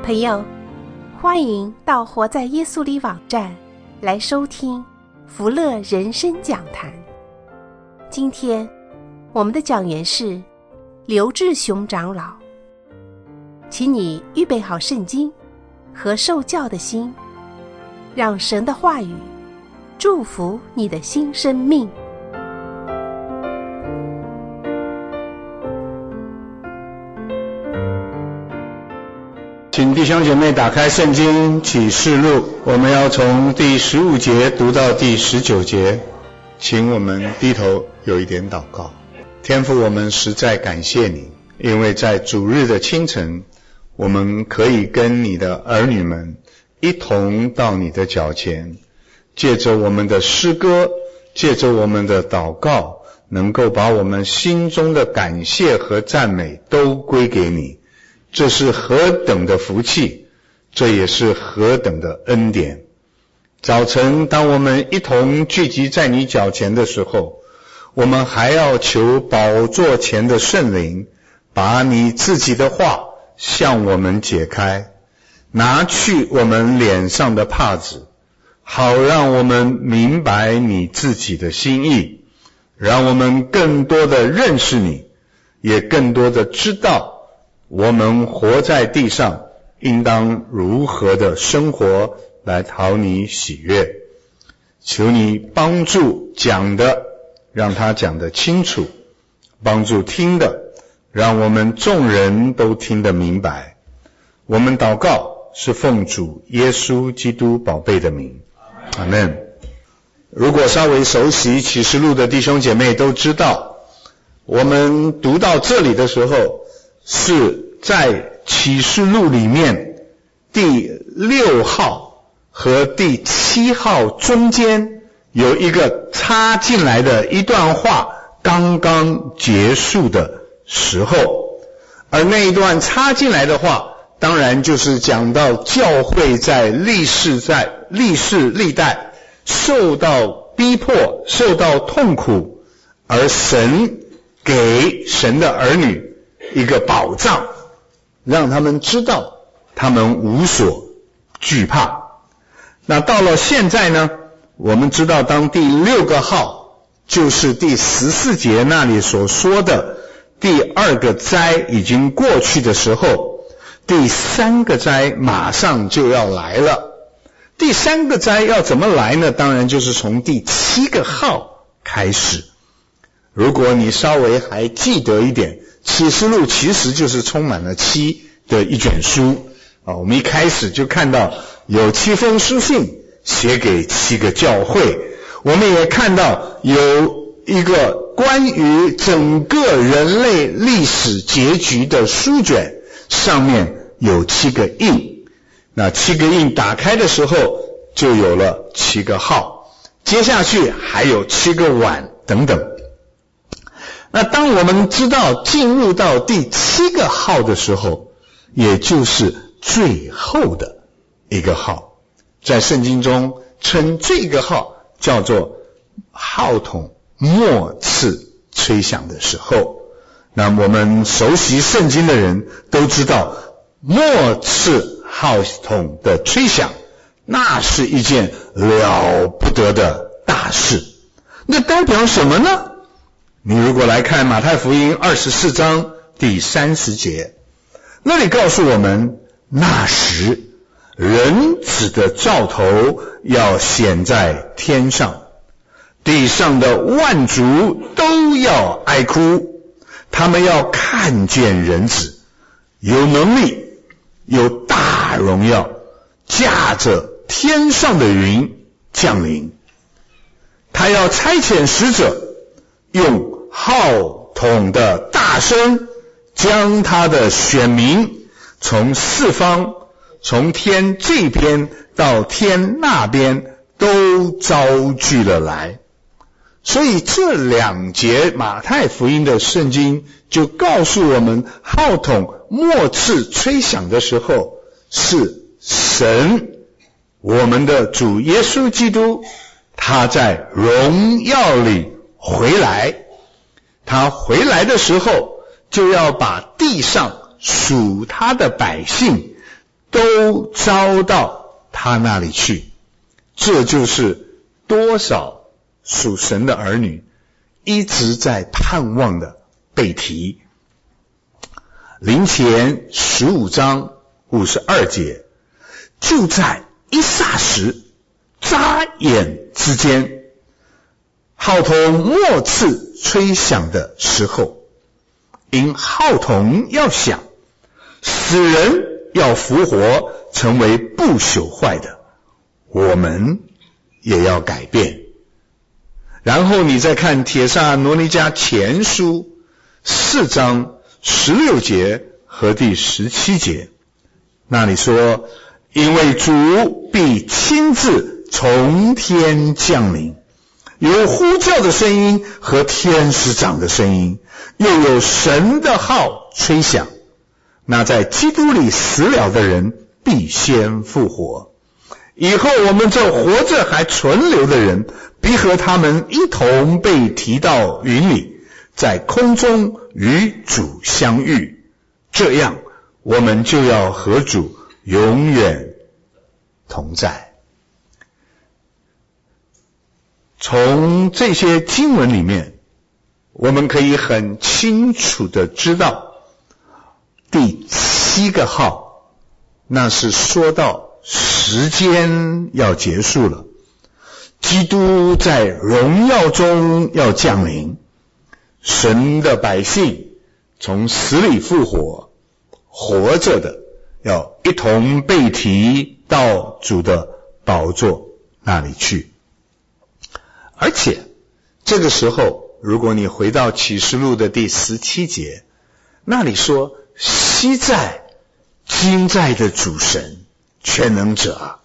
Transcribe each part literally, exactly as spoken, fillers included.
朋友，欢迎到活在耶稣里网站来收听福乐人生讲坛。今天我们的讲员是刘志雄长老，请你预备好圣经和受教的心，让神的话语祝福你的新生命。 请弟兄姐妹打开圣经启示录，我们要从第十五节读到第十九节。请我们低头有一点祷告。天父，我们实在感谢你，因为在主日的清晨，我们可以跟你的儿女们一同到你的脚前，借着我们的诗歌，借着我们的祷告，能够把我们心中的感谢和赞美都归给你。这是何等的福气，这也是何等的恩典。早晨当我们一同聚集在你脚前的时候，我们还要求宝座前的圣灵把你自己的话向我们解开，拿去我们脸上的帕子，好让我们明白你自己的心意，让我们更多的认识你，也更多的知道我们活在地上应当如何的生活来讨你喜悦。求你帮助讲的，让他讲得清楚，帮助听的，让我们众人都听得明白。我们祷告是奉主耶稣基督宝贝的名，阿们。如果稍微熟悉启示录的弟兄姐妹都知道，我们读到这里的时候，是在启示录里面第六号和第七号中间有一个插进来的一段话刚刚结束的时候，而那一段插进来的话当然就是讲到教会在历世在历世历代受到逼迫，受到痛苦，而神给神的儿女一个保障，让他们知道他们无所惧怕。那到了现在呢，我们知道当第六个号就是第十四节那里所说的第二个灾已经过去的时候，第三个灾马上就要来了。第三个灾要怎么来呢？当然就是从第七个号开始。如果你稍微还记得一点，启示录其实就是充满了七的一卷书啊。我们一开始就看到有七封书信写给七个教会，我们也看到有一个关于整个人类历史结局的书卷，上面有七个印，那七个印打开的时候就有了七个号，接下去还有七个碗等等。那当我们知道进入到第七个号的时候，也就是最后的一个号，在圣经中称这个号叫做号筒末次吹响的时候。那我们熟悉圣经的人都知道，末次号筒的吹响，那是一件了不得的大事。那代表什么呢？你如果来看马太福音二十四章第三十节，那里告诉我们，那时人子的兆头要显在天上，地上的万族都要哀哭，他们要看见人子有能力，有大荣耀，驾着天上的云降临。他要差遣使者，用号筒的大声，将他的选民从四方，从天这边到天那边都招聚了来。所以这两节马太福音的圣经就告诉我们，号筒末次吹响的时候，是神我们的主耶稣基督他在荣耀里回来。他回来的时候就要把地上属他的百姓都招到他那里去。这就是多少属神的儿女一直在盼望的被提。林前十五章五十二节，就在一霎时，眨眼之间，号筒末次吹响的时候，因号筒要响，死人要复活，成为不朽坏的，我们也要改变。然后你再看帖撒罗尼迦前书四章十六节和第十七节，那里说，因为主必亲自从天降临，有呼叫的声音和天使长的声音，又有神的号吹响，那在基督里死了的人必先复活。以后我们这活着还存留的人，必和他们一同被提到云里，在空中与主相遇，这样我们就要和主永远同在。从这些经文里面，我们可以很清楚的知道，第七个号，那是说到时间要结束了，基督在荣耀中要降临，神的百姓从死里复活，活着的要一同被提到主的宝座那里去。而且这个时候，如果你回到启示录的第十七节，那里说，昔在今在的主神全能者。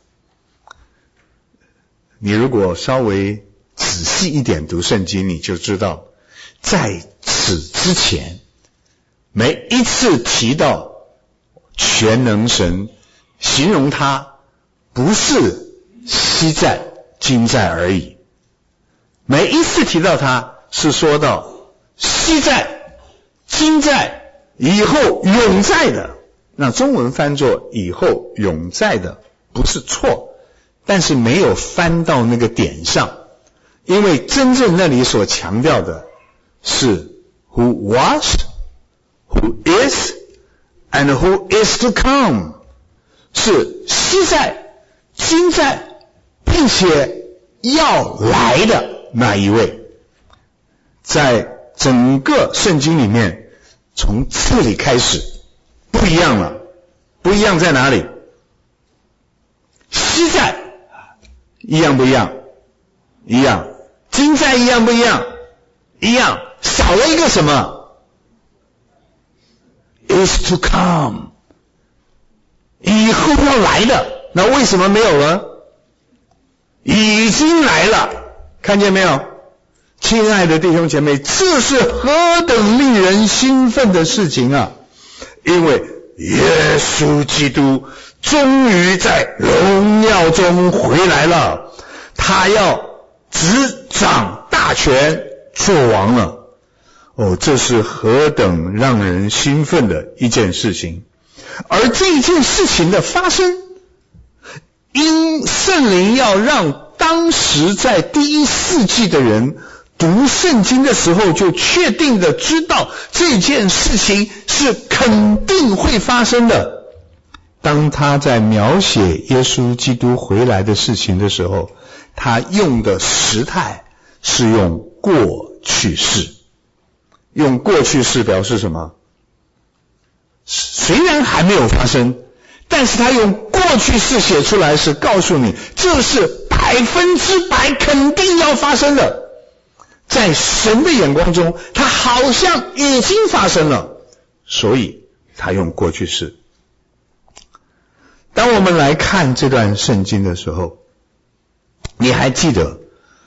你如果稍微仔细一点读圣经，你就知道，在此之前，每一次提到全能神，形容他不是昔在今在而已，每一次提到他是说到昔在今在以后永在的。那中文翻作以后永在的不是错，但是没有翻到那个点上，因为真正那里所强调的是 who was, who is, and who is to come， 是昔在今在并且要来的那一位。在整个圣经里面，从这里开始不一样了。不一样在哪里？昔在一样不一样？一样。今在一样不一样？一样。少了一个什么？ is to come， 以后要来的。那为什么没有了？已经来了。看见没有？亲爱的弟兄姐妹，这是何等令人兴奋的事情啊！因为耶稣基督终于在荣耀中回来了，他要执掌大权做王了。哦，这是何等让人兴奋的一件事情。而这一件事情的发生，因圣灵要让当时在第一世纪的人读圣经的时候就确定的知道这件事情是肯定会发生的。当他在描写耶稣基督回来的事情的时候，他用的时态是用过去式。用过去式表示什么？虽然还没有发生，但是他用过去式写出来，是告诉你这是百分之百肯定要发生的。在神的眼光中，它好像已经发生了，所以他用过去式。当我们来看这段圣经的时候，你还记得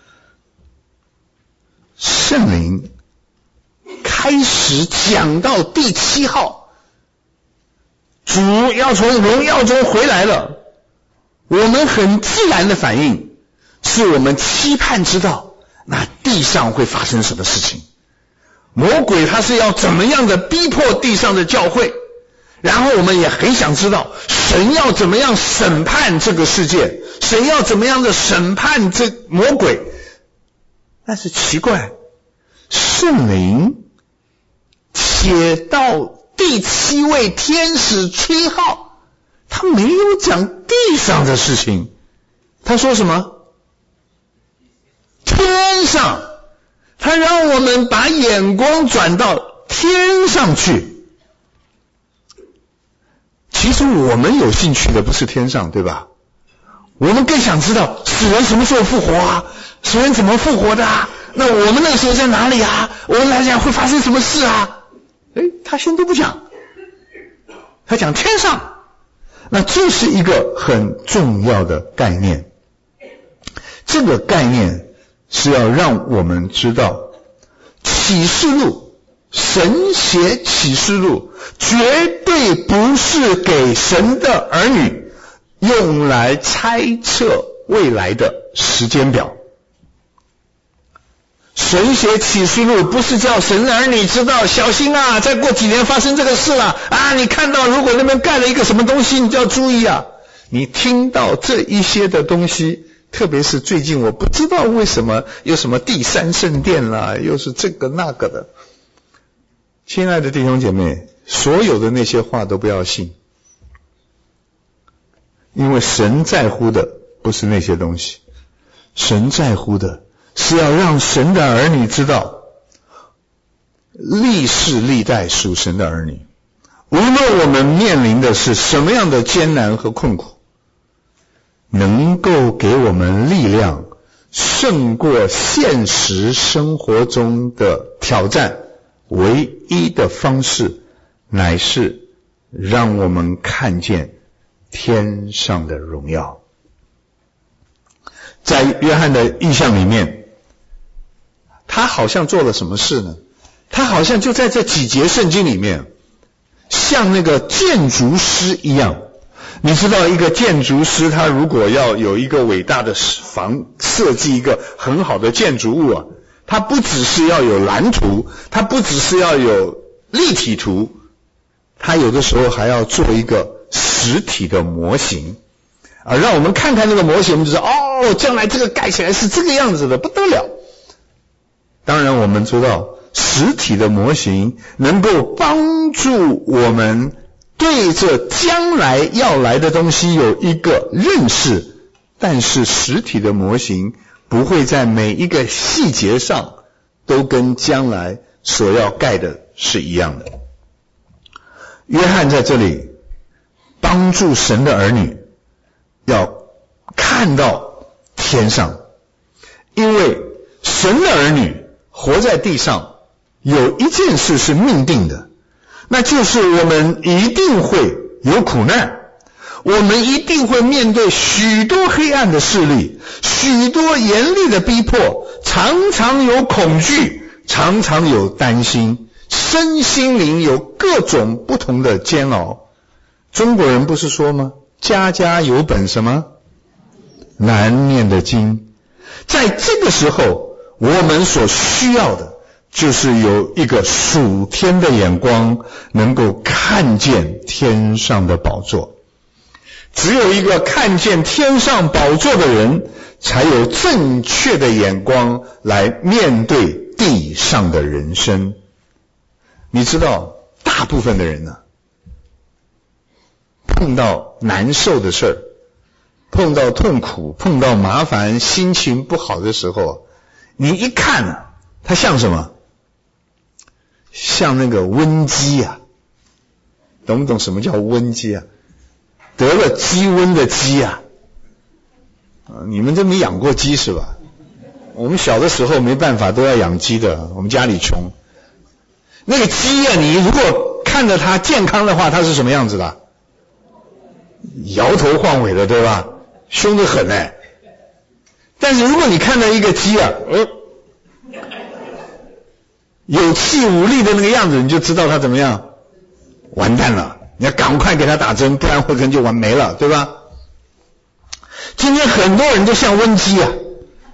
圣灵开始讲到第七号，主要从荣耀中回来了，我们很自然的反应是我们期盼知道那地上会发生什么事情，魔鬼他是要怎么样的逼迫地上的教会，然后我们也很想知道神要怎么样审判这个世界，神要怎么样的审判这魔鬼。但是奇怪，圣灵写到第七位天使吹号，他没有讲地上的事情，他说什么？天上，他让我们把眼光转到天上去。其实我们有兴趣的不是天上，对吧？我们更想知道死人什么时候复活啊？死人怎么复活的啊？那我们那个时候在哪里啊？我们来讲会发生什么事啊？诶，他先都不讲，他讲天上。那这是一个很重要的概念，这个概念是要让我们知道，启示录，神写启示录绝对不是给神的儿女用来猜测未来的时间表。神写启示录不是叫神的儿女知道，小心啊，再过几年发生这个事了啊，你看到如果那边盖了一个什么东西，你就要注意啊。你听到这一些的东西，特别是最近我不知道为什么有什么第三圣殿啦，又是这个那个的，亲爱的弟兄姐妹，所有的那些话都不要信，因为神在乎的不是那些东西，神在乎的是要让神的儿女知道，历世历代属神的儿女，无论我们面临的是什么样的艰难和困苦，能够给我们力量胜过现实生活中的挑战，唯一的方式乃是让我们看见天上的荣耀。在约翰的意象里面，他好像做了什么事呢？他好像就在这几节圣经里面，像那个建筑师一样。你知道一个建筑师，他如果要有一个伟大的房，设计一个很好的建筑物啊，他不只是要有蓝图，他不只是要有立体图，他有的时候还要做一个实体的模型啊，让我们看看那个模型，我们就说哦，将来这个盖起来是这个样子的，不得了。当然我们知道实体的模型能够帮助我们对这将来要来的东西有一个认识，但是实体的模型不会在每一个细节上都跟将来所要盖的是一样的。约翰在这里帮助神的儿女要看到天上，因为神的儿女活在地上有一件事是命定的，那就是我们一定会有苦难，我们一定会面对许多黑暗的势力，许多严厉的逼迫，常常有恐惧，常常有担心，身心灵有各种不同的煎熬。中国人不是说吗？家家有本什么难念的经。在这个时候，我们所需要的就是有一个属天的眼光，能够看见天上的宝座。只有一个看见天上宝座的人，才有正确的眼光来面对地上的人生。你知道，大部分的人呢、啊，碰到难受的事儿，碰到痛苦，碰到麻烦，心情不好的时候，你一看啊，他像什么？像那个瘟鸡啊，懂不懂什么叫瘟鸡啊？得了鸡瘟的鸡啊，啊，你们真没养过鸡是吧？我们小的时候没办法都要养鸡的，我们家里穷。那个鸡啊，你如果看着它健康的话，它是什么样子的？摇头晃尾的，对吧？凶得很哎。但是如果你看到一个鸡啊，呃有气无力的那个样子，你就知道它怎么样，完蛋了，你要赶快给它打针，不然会可能就完没了，对吧？今天很多人都像瘟鸡啊，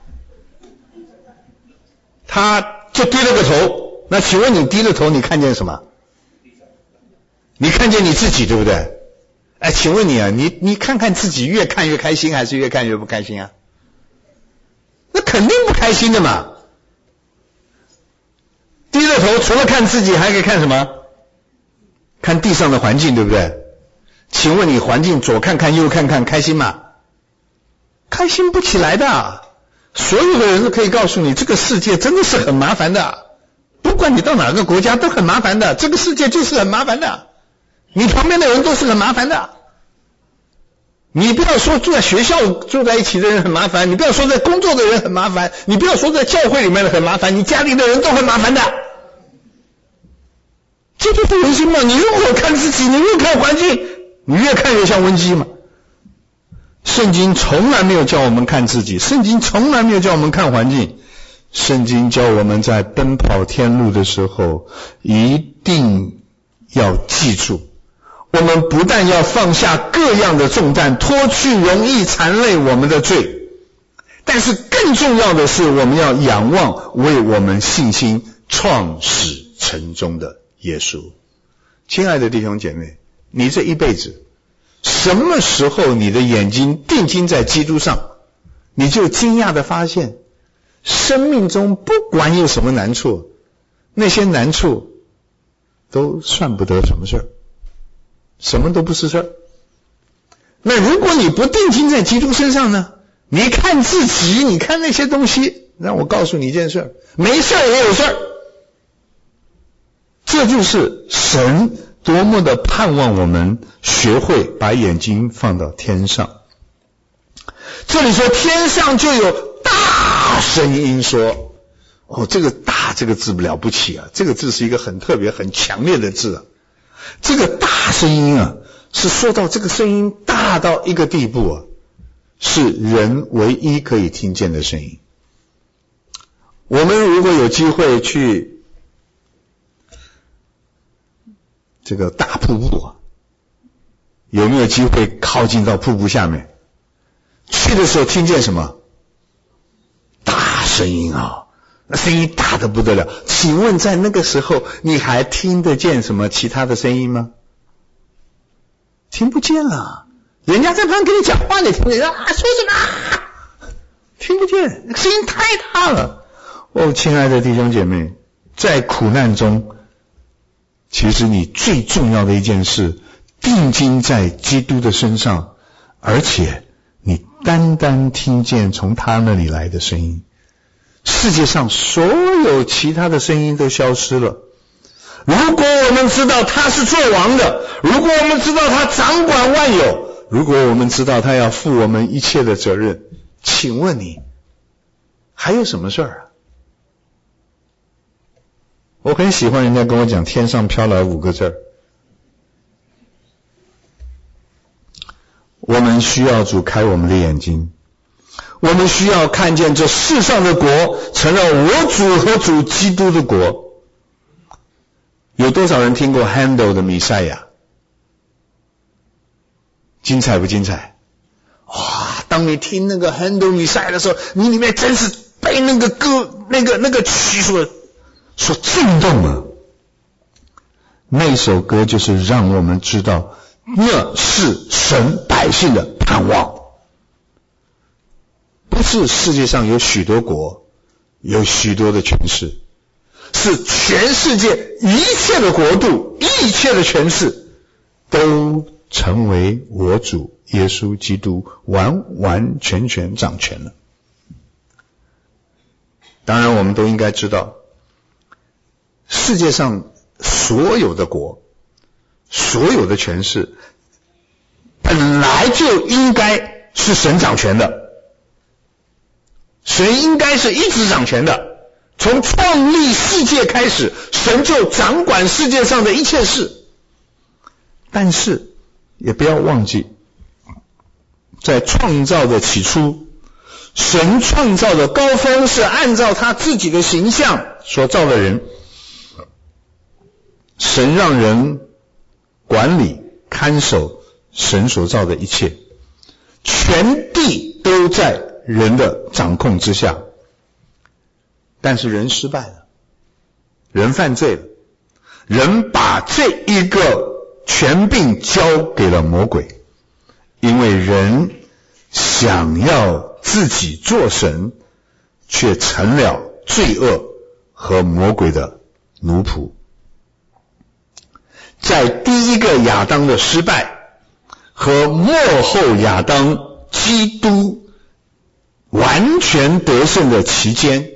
他就低了个头，那请问你低了头，你看见什么？你看见你自己，对不对？ 哎，请问你啊，你你看看自己越看越开心，还是越看越不开心啊？那肯定不开心的嘛。低着头除了看自己还可以看什么？看地上的环境，对不对？请问你环境左看看右看看，开心吗？开心不起来的。所有的人都可以告诉你，这个世界真的是很麻烦的，不管你到哪个国家都很麻烦的，这个世界就是很麻烦的，你旁边的人都是很麻烦的。你不要说住在学校住在一起的人很麻烦，你不要说在工作的人很麻烦，你不要说在教会里面的很麻烦，你家里的人都很麻烦的。这就是人心嘛，你如果看自己，你越看环境，你越看越像温基嘛。圣经从来没有叫我们看自己，圣经从来没有叫我们看环境，圣经教我们在奔跑天路的时候，一定要记住，我们不但要放下各样的重担，脱去容易缠累我们的罪，但是更重要的是，我们要仰望为我们信心创始成终的耶稣。亲爱的弟兄姐妹，你这一辈子什么时候你的眼睛定睛在基督上，你就惊讶地发现，生命中不管有什么难处，那些难处都算不得什么事儿，什么都不是事儿。那如果你不定睛在基督身上呢？你看自己，你看那些东西，让我告诉你一件事，没事儿也有事儿。这就是神多么的盼望我们学会把眼睛放到天上。这里说天上就有大声音说，哦，这个大这个字了不起啊，这个字是一个很特别很强烈的字啊。这个大声音啊，是说到这个声音大到一个地步啊，是人唯一可以听见的声音。我们如果有机会去这个大瀑布啊，有没有机会靠近到瀑布下面？去的时候听见什么？大声音啊，那声音大得不得了。请问在那个时候你还听得见什么其他的声音吗？听不见了。人家在旁边跟你讲话，你听不见啊？说什么？听不见，声音太大了。哦，亲爱的弟兄姐妹，在苦难中，其实你最重要的一件事，定睛在基督的身上，而且你单单听见从他那里来的声音，世界上所有其他的声音都消失了。如果我们知道他是做王的，如果我们知道他掌管万有，如果我们知道他要负我们一切的责任，请问你还有什么事儿啊？我很喜欢人家跟我讲天上飘来五个字儿，我们需要主开我们的眼睛，我们需要看见这世上的国成了我主和主基督的国。有多少人听过 Handel 的弥赛亚？精彩不精彩？哇！当你听那个 Handel 弥赛亚的时候，你里面真是被那个歌、那个那个曲所所震动了。那首歌就是让我们知道，那是神百姓的盼望。不是世界上有许多国，有许多的权势，是全世界一切的国度，一切的权势都成为我主耶稣基督完完全全掌权了。当然我们都应该知道，世界上所有的国，所有的权势本来就应该是神掌权的，神应该是一直掌权的。从创立世界开始，神就掌管世界上的一切事。但是也不要忘记，在创造的起初，神创造的高峰是按照他自己的形象所造的人。神让人管理看守神所造的一切，全地都在人的掌控之下。但是人失败了，人犯罪了，人把这一个权柄交给了魔鬼，因为人想要自己做神，却成了罪恶和魔鬼的奴仆。在第一个亚当的失败和末后亚当基督完全得胜的期间，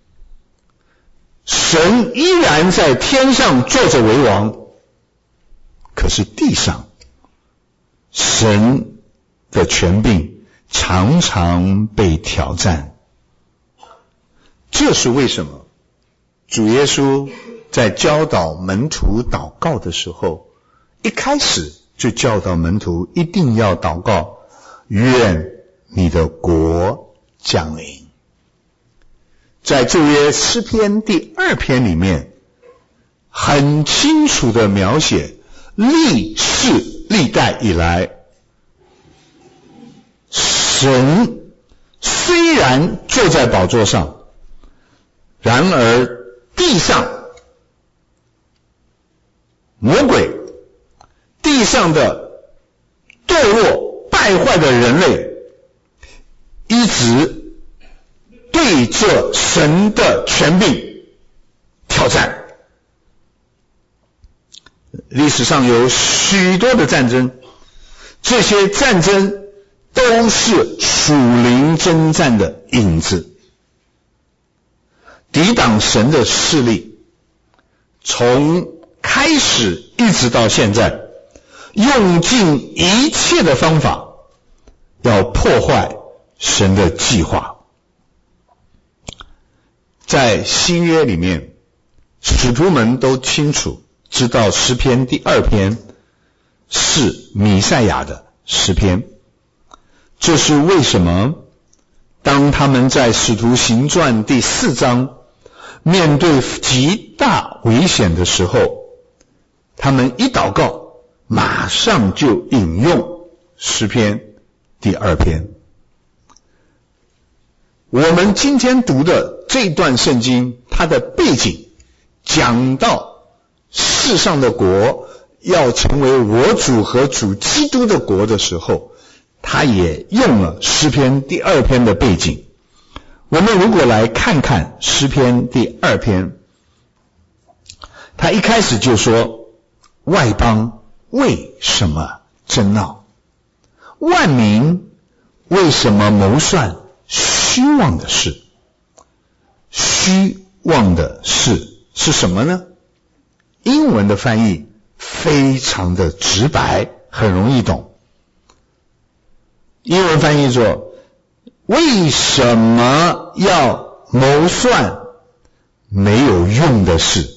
神依然在天上坐着为王，可是地上神的权柄常常被挑战。这是为什么主耶稣在教导门徒祷告的时候，一开始就教导门徒一定要祷告，愿你的国降临。在旧约诗篇第二篇里面，很清楚的描写历世历代以来，神虽然坐在宝座上，然而地上魔鬼，地上的堕落败坏的人类，一直对着神的权柄挑战。历史上有许多的战争，这些战争都是属灵征战的影子。抵挡神的势力，从开始一直到现在，用尽一切的方法要破坏神的计划。在新约里面，使徒们都清楚知道诗篇第二篇是弥赛亚的诗篇。这是为什么当他们在使徒行传第四章面对极大危险的时候，他们一祷告马上就引用诗篇第二篇。我们今天读的这段圣经，它的背景讲到世上的国要成为我主和主基督的国的时候，他也用了诗篇第二篇的背景。我们如果来看看诗篇第二篇，他一开始就说，外邦为什么争闹？万民为什么谋算虚妄的事？虚妄的事是什么呢？英文的翻译非常的直白，很容易懂。英文翻译作，为什么要谋算没有用的事？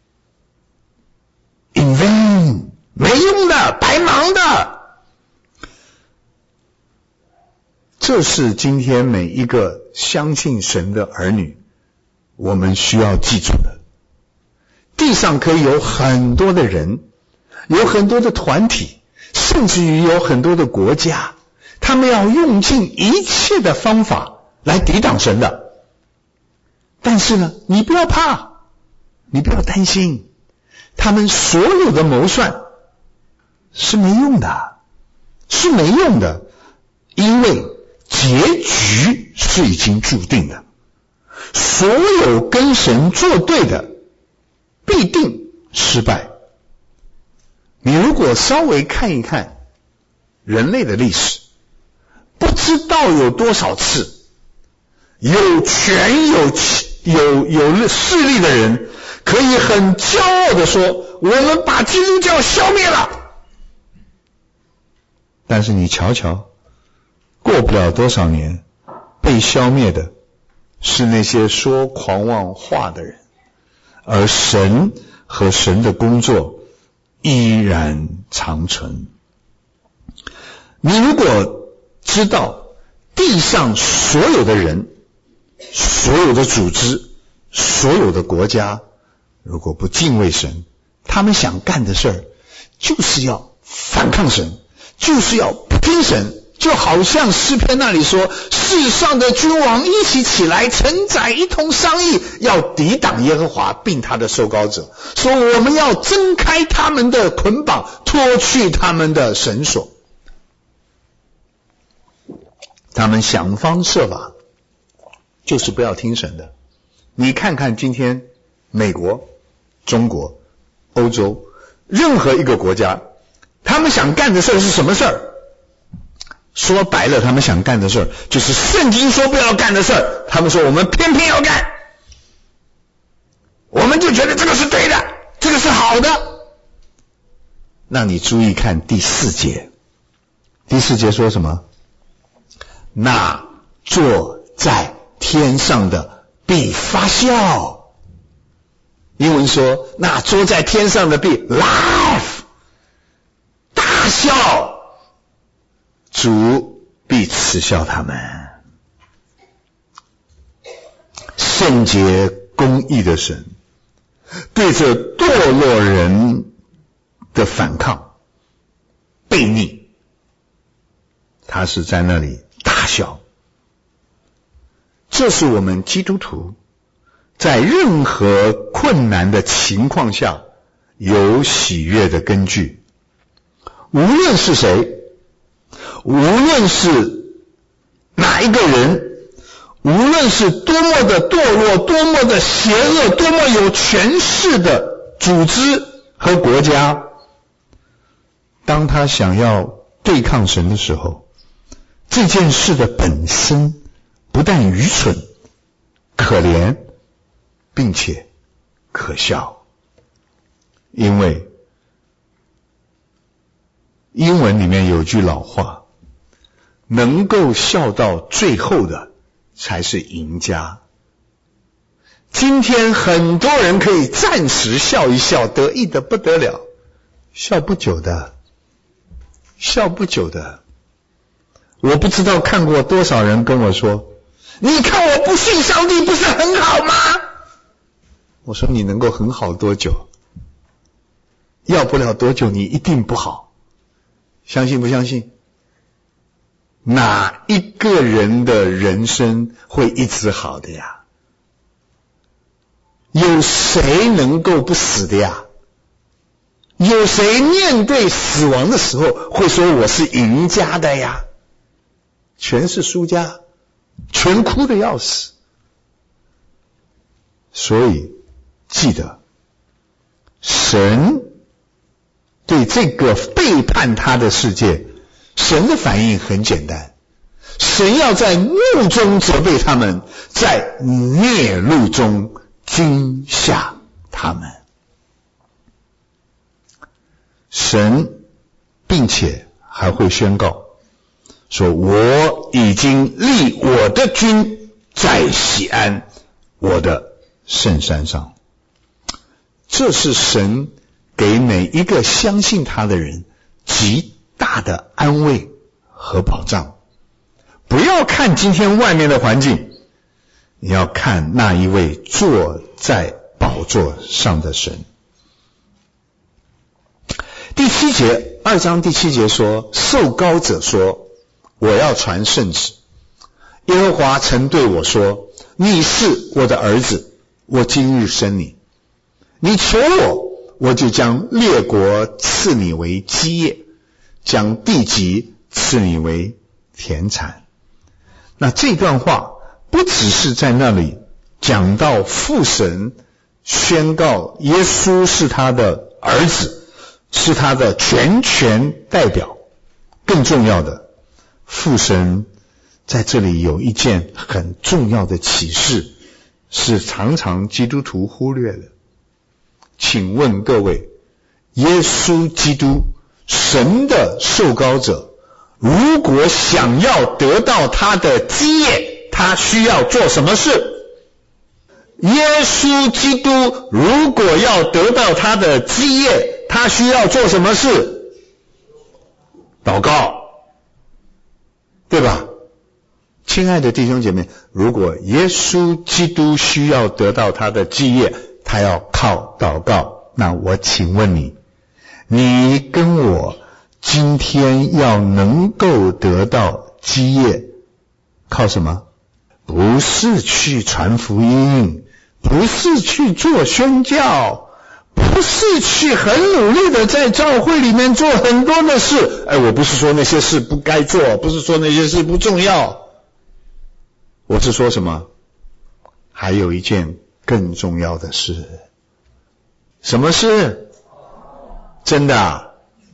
In vain， 没用的，白忙的。这是今天每一个相信神的儿女我们需要记住的。地上可以有很多的人，有很多的团体，甚至于有很多的国家，他们要用尽一切的方法来抵挡神的。但是呢，你不要怕，你不要担心，他们所有的谋算是没用的，是没用的，因为结局是已经注定的。所有跟神作对的必定失败。你如果稍微看一看人类的历史，不知道有多少次有权有有有势力的人可以很骄傲的说，我们把基督教消灭了。但是你瞧瞧，过不了多少年，被消灭的是那些说狂妄话的人，而神和神的工作依然长存。你如果知道地上所有的人，所有的组织，所有的国家，如果不敬畏神，他们想干的事儿就是要反抗神，就是要不听神， 就好像诗篇那里说，世上的君王一起起来，承载一同商议，要抵挡耶和华并他的受膏者，说我们要挣开他们的捆绑，脱去他们的绳索。他们想方设法就是不要听神的。你看看今天美国、中国、欧洲任何一个国家，他们想干的事是什么事儿？说白了，他们想干的事儿就是圣经说不要干的事儿，他们说我们偏偏要干，我们就觉得这个是对的，这个是好的。那你注意看第四节，第四节说什么？那坐在天上的必发笑。英文说，那坐在天上的必 laugh， 大笑。主必嗤笑他们。圣洁公义的神对着堕落人的反抗悖逆，他是在那里大笑。这是我们基督徒在任何困难的情况下有喜悦的根据。无论是谁，无论是哪一个人，无论是多么的堕落，多么的邪恶，多么有权势的组织和国家，当他想要对抗神的时候，这件事的本身不但愚蠢、可怜，并且可笑。因为英文里面有句老话，能够笑到最后的才是赢家。今天很多人可以暂时笑一笑，得意的不得了，笑不久的，笑不久的。我不知道看过多少人跟我说，你看我不信上帝不是很好吗？我说你能够很好多久？要不了多久你一定不好，相信不相信？哪一个人的人生会一直好的呀？有谁能够不死的呀？有谁面对死亡的时候会说我是赢家的呀？全是输家，全哭得要死。所以记得，神对这个背叛他的世界，神的反应很简单，神要在怒中责备他们，在烈怒中惊吓他们。神并且还会宣告说，我已经立我的君在锡安，我的圣山上。这是神给每一个相信他的人极大的安慰和保障。不要看今天外面的环境，你要看那一位坐在宝座上的神。第七节，二章第七节说，受膏者说，我要传圣旨。耶和华曾对我说，你是我的儿子，我今日生你。你求我，我就将列国赐你为基业，将地级赐你为田产。那这段话不只是在那里讲到父神宣告耶稣是他的儿子，是他的全权代表，更重要的，父神在这里有一件很重要的启示，是常常基督徒忽略的。请问各位，耶稣基督，神的受膏者，如果想要得到他的基业，他需要做什么事？耶稣基督如果要得到他的基业，他需要做什么事？祷告，对吧？亲爱的弟兄姐妹，如果耶稣基督需要得到他的基业，他要靠祷告，那我请问你，你跟我今天要能够得到基业，靠什么？不是去传福音，不是去做宣教，不是去很努力的在教会里面做很多的事。哎，我不是说那些事不该做，不是说那些事不重要，我是说什么？还有一件更重要的事。什么事？真的啊？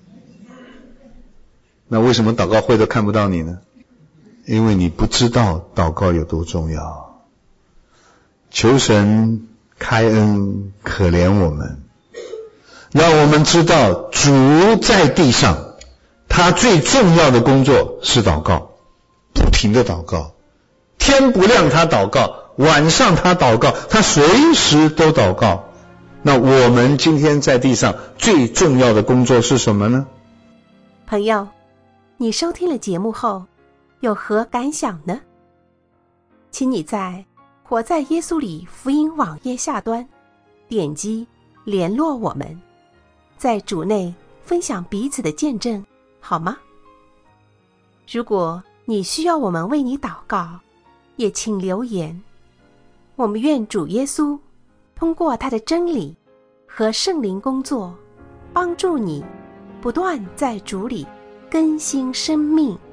那为什么祷告会都看不到你呢？因为你不知道祷告有多重要。求神开恩可怜我们，让我们知道主在地上他最重要的工作是祷告，不停的祷告，天不亮他祷告，晚上他祷告，他随时都祷告。那我们今天在地上最重要的工作是什么呢？ 朋友，你收听了节目后有何感想呢？请你在活在耶稣里福音网页下端点击联络我们，在主内分享彼此的见证，好吗？如果你需要我们为你祷告，也请留言。我们愿主耶稣通过他的真理和圣灵工作，帮助你不断在主里更新生命。